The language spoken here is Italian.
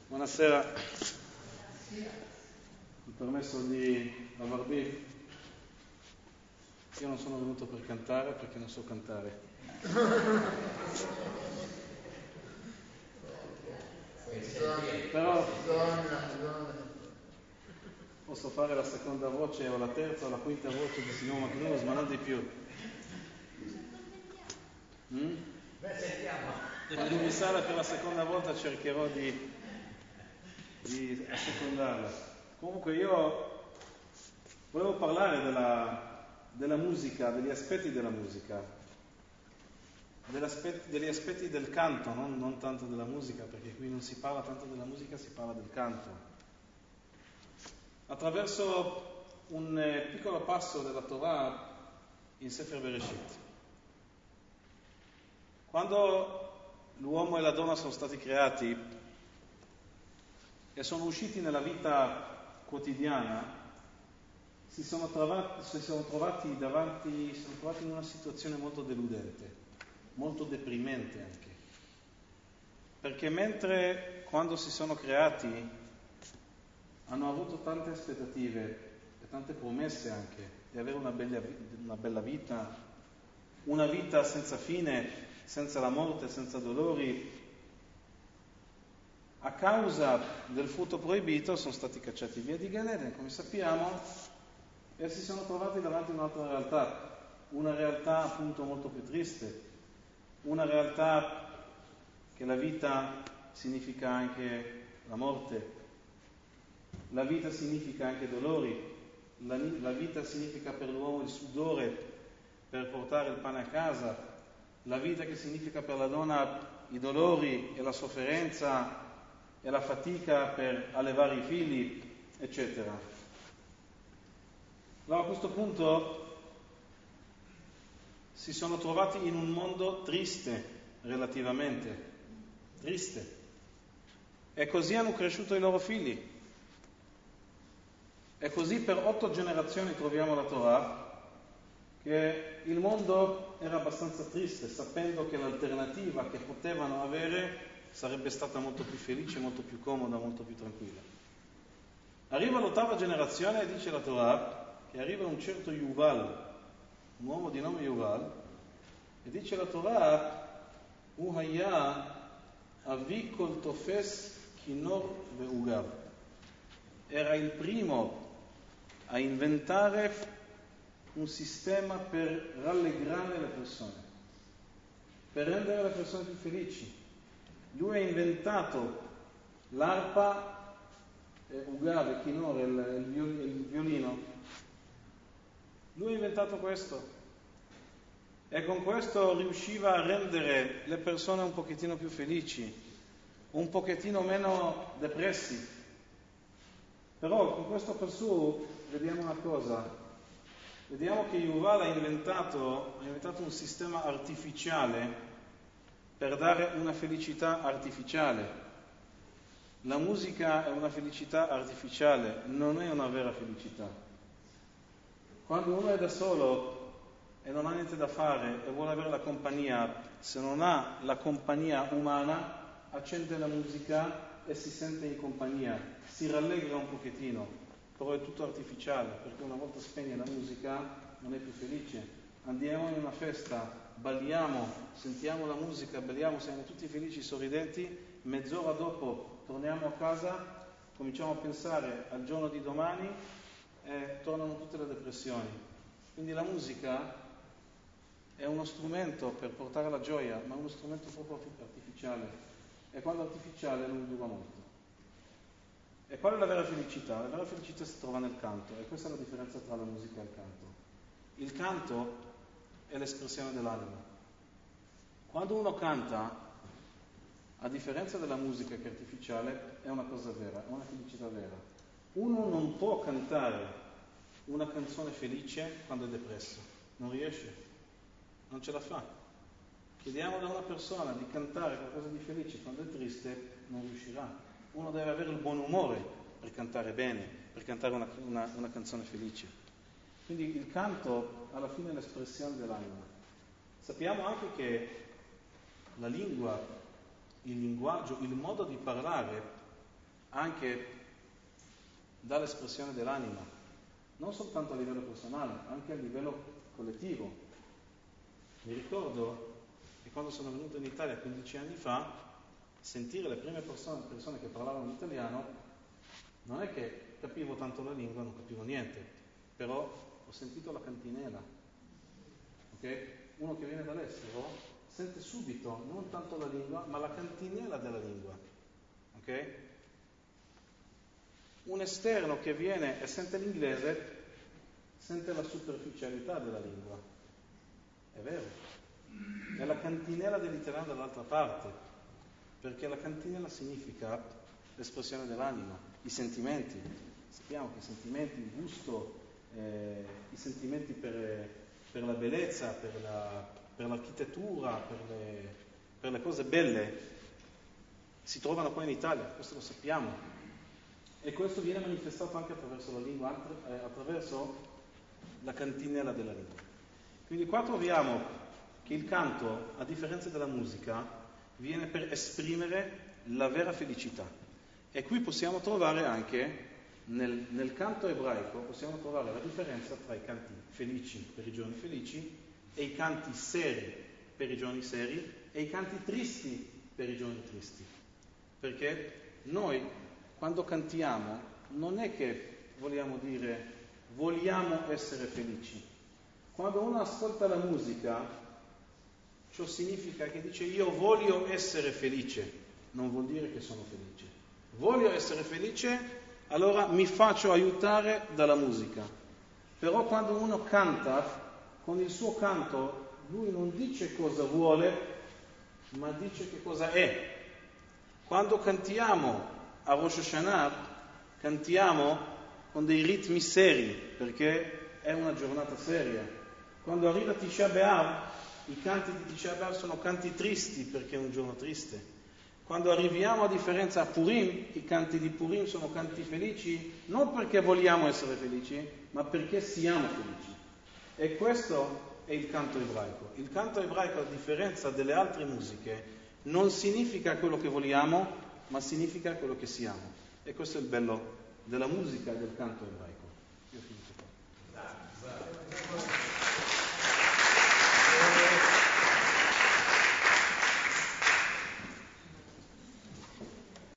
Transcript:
Buonasera, il permesso di lavar beef. Io non sono venuto per cantare perché non so cantare. Però posso fare la seconda voce o la terza o la quinta voce di Signor Maclus, ma non di più. Quando mi sale per la seconda volta cercherò di assecondarla. Comunque io volevo parlare della musica, degli aspetti della musica, degli aspetti del canto, non tanto della musica, perché qui non si parla tanto della musica, si parla del canto. Attraverso un piccolo passo della Torah in Sefer Bereshit. Quando l'uomo e la donna sono stati creati e sono usciti nella vita quotidiana, si sono trovati in una situazione molto deludente, molto deprimente anche. Perché mentre quando si sono creati hanno avuto tante aspettative e tante promesse anche di avere una bella vita, una vita senza fine, senza la morte, senza dolori, a causa del frutto proibito sono stati cacciati via di Gan Eden, come sappiamo, e si sono trovati davanti a un'altra realtà, una realtà appunto molto più triste, una realtà che la vita significa anche la morte, la vita significa anche dolori, la vita significa per l'uomo il sudore per portare il pane a casa, la vita che significa per la donna i dolori e la sofferenza e la fatica per allevare i figli, eccetera. Allora a questo punto si sono trovati in un mondo triste, relativamente triste, e così hanno cresciuto i loro figli. E così per 8 generazioni troviamo la Torah, che il mondo era abbastanza triste, sapendo che l'alternativa che potevano avere sarebbe stata molto più felice, molto più comoda, molto più tranquilla. Arriva l'8ª generazione e dice la Torah che arriva un certo Yuval, un uomo di nome Yuval, e dice la Torah Uhaya avi kol tofes kinor veugav. Era il primo a inventare un sistema per rallegrare le persone, per rendere le persone più felici. Lui ha inventato l'arpa, ugav e kinor, il violino. Lui ha inventato questo e con questo riusciva a rendere le persone un pochettino più felici, un pochettino meno depressi. Però con questo Pasù vediamo una cosa, vediamo che Yuval ha inventato un sistema artificiale per dare una felicità artificiale. La musica è una felicità artificiale, non è una vera felicità. Quando uno è da solo e non ha niente da fare e vuole avere la compagnia, se non ha la compagnia umana, accende la musica e si sente in compagnia, si rallegra un pochettino, però è tutto artificiale, perché una volta spegne la musica non è più felice. Andiamo in una festa, balliamo, sentiamo la musica, balliamo, siamo tutti felici, sorridenti, mezz'ora dopo torniamo a casa, cominciamo a pensare al giorno di domani e tornano tutte le depressioni. Quindi la musica è uno strumento per portare la gioia, ma è uno strumento proprio artificiale, e quando è artificiale non dura molto. E qual è la vera felicità? La vera felicità si trova nel canto, e questa è la differenza tra la musica e il canto. Il canto è l'espressione dell'anima. Quando uno canta, a differenza della musica che è artificiale, è una cosa vera, è una felicità vera. Uno non può cantare una canzone felice quando è depresso, non riesce, non ce la fa. Chiediamo da una persona di cantare qualcosa di felice quando è triste, non riuscirà. Uno deve avere il buon umore per cantare bene, per cantare una canzone felice. Quindi il canto alla fine è l'espressione dell'anima. Sappiamo anche che la lingua, il linguaggio, il modo di parlare anche dall'espressione dell'anima, non soltanto a livello personale, anche a livello collettivo. Mi ricordo che quando sono venuto in Italia 15 anni fa, sentire le prime persone che parlavano italiano, non è che capivo tanto la lingua, non capivo niente, però ho sentito la cantinela, ok? Uno che viene dall'estero sente subito non tanto la lingua, ma la cantinela della lingua, ok? Un esterno che viene e sente l'inglese sente la superficialità della lingua, è vero, è la cantinela dell'italiano dall'altra parte, perché la cantinela significa l'espressione dell'anima, i sentimenti. Sappiamo che i sentimenti, il gusto, i sentimenti per la bellezza, per l'architettura, per le cose belle, si trovano qua in Italia, questo lo sappiamo. E questo viene manifestato anche attraverso la lingua, attraverso la cantinela della lingua. Quindi qua troviamo che il canto, a differenza della musica, viene per esprimere la vera felicità. E qui possiamo trovare anche, nel canto ebraico, possiamo trovare la differenza tra i canti felici per i giorni felici e i canti seri per i giorni seri e i canti tristi per i giorni tristi. Perché noi, quando cantiamo, non è che vogliamo dire vogliamo essere felici. Quando uno ascolta la musica, ciò significa che dice io voglio essere felice, non vuol dire che sono felice. Voglio essere felice, allora mi faccio aiutare dalla musica. Però quando uno canta, con il suo canto, lui non dice cosa vuole, ma dice che cosa è. Quando cantiamo a Rosh Hashanah, cantiamo con dei ritmi seri, perché è una giornata seria. Quando arriva Tisha B'Av, i canti di Tisha B'Av sono canti tristi, perché è un giorno triste. Quando arriviamo a differenza a Purim, i canti di Purim sono canti felici, non perché vogliamo essere felici, ma perché siamo felici. E questo è il canto ebraico. Il canto ebraico, a differenza delle altre musiche, non significa quello che vogliamo, ma significa quello che siamo. E questo è il bello della musica e del canto ebraico. Io ho finito qua.